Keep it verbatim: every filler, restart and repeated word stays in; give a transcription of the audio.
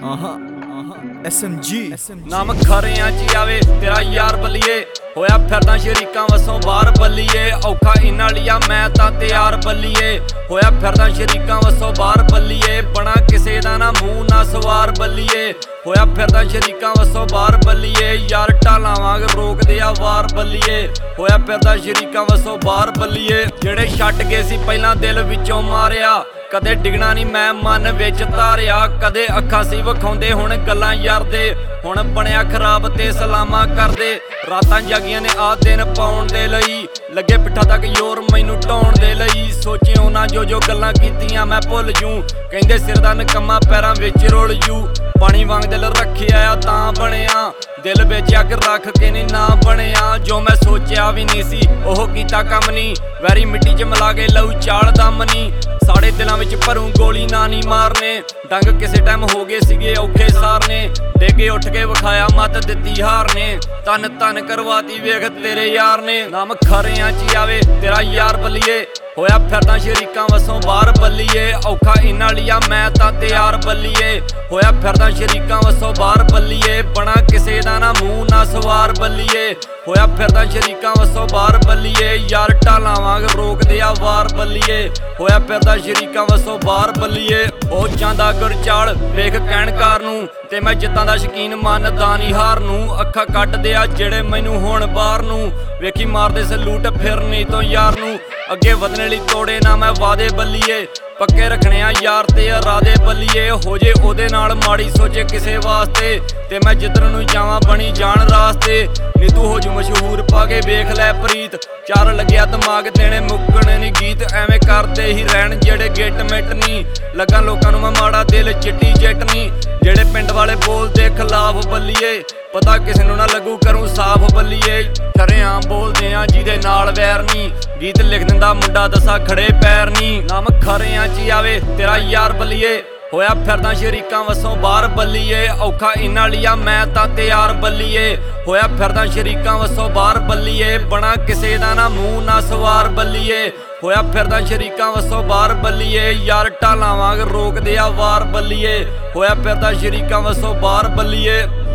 S M G नाम खरियां च आवे तेरा यार बल्लिए होया फिरदा शरीकां वसों बाहर बल्लिए औखा इन्ना लिया मैं तां तैयार बल्लिए होया फिरदा शरीकां वसों बाहर बल्लिए बना किसे दा ना मूंह ना सवार बल्लिए होया फिरदा शरीकां वसों बाहर बल्लिए यार ढालां वांग रोक दिया वार बल्लिए होया फिरदा शरीकां वसों बाहर बल्लिए जेड़े छड्ड गए सी पहलां दिल विचों मारिया कदे डिगना नहीं मैं मन विच धारिया कदे अखां सी विखाउंदे हुण गल्लां यार दे हुण बनिया खराब ते सलामा करदे रातां जागियां ने आ दिन पाउण दे लई लगे पिट्ठा तक योर मैनू ढाउण दे लई सोचे उन्हां जो जो गल्लां कीतियां मैं भुल जूं कहिंदे सिर दा नकम्मा पैरां विच रुल जू पानी वांग दिल रखिया तां बणिया दिल विच अग रख के नहीं ना बणिया जो मैं सोचिया भी नहीं सी ओह कीता कम नहीं वैरी मिट्टी च मिला के लऊ चाल दम नहीं साढ़े दिलों में भरूं गोली ना नहीं मारने डंग किसे टाइम हो गए सीगे औखे सारने डेगे उठ के विखाया मत दित्ती हार ने तन तन करवाती वेख तेरे यार ने नाम खरियां च आवे तेरा यार बल्लिए होया फिरदा शरीकां वसों बाहर बल्लिए औखा इन्ना लिया मैं तां तैयार बल्लिए होया फिरदा शरीकां वसों बाहर बल्लिए बना किसे दा ना मूंह ना सवार बल्लिए होया फिरदा शरीकां वसों बाहर बल्लिए यार ढालां वांग रोक दिया वार बल्लिए होया फिरदा शरीकां वसों बाहर बल्लिए ओ जांदा गुरचाल वेख कहणकार नूं ते मैं जिद्दां दा शकीन मनदा नहीं हार नूं अखां कट दिया जेड़े मैनू हुण बाहर नूं वेखी मारदे सलूट फिर नहीं तो यार नूं अगे वधने लई तोड़े ना मैं वादे बल्लिए पक्के रखने आ यार ते इरादे बल्लिए हो जे ओदे नाल माड़ी सोचे किसे वास्ते ते मैं जिधर नूं जावां बनी जान रास्ते नी तू हो जू मशहूर पाके वेख लै प्रीत चार लग्या दिमाग देने मुक्कने नी गीत एवें करदे ही रहन जेड़े गिट मिट नी लगा लोकां नूं मैं माड़ा दिल चिट्टी चिट नी जेड़े पिंड वाले बोलदे खिलाफ बल्लिए पता किसे नूं ना लगू करूं साफ बल्लिए शरेआम बोलदे आ जिहदे नाल वैर नी गीत लिख दिंदा मुंडा दसा खड़े पैर नी नाम खरियां च आवे तेरा यार बल्लिए होया फिरदा शरीकां वसों बाहर बल्लिए औखा इन्ना लिया मैं तां तैयार बल्लिए होया फिरदा शरीकां वसों बाहर बल्लिए बना किसे दा ना मूंह ना सवार बल्लिए होया फिरदा शरीकां वसों बाहर बल्लिए यार ढालां वांग रोक दिया वार बल्लिए होया फिरदा शरीकां वसों बाहर बल्लिए।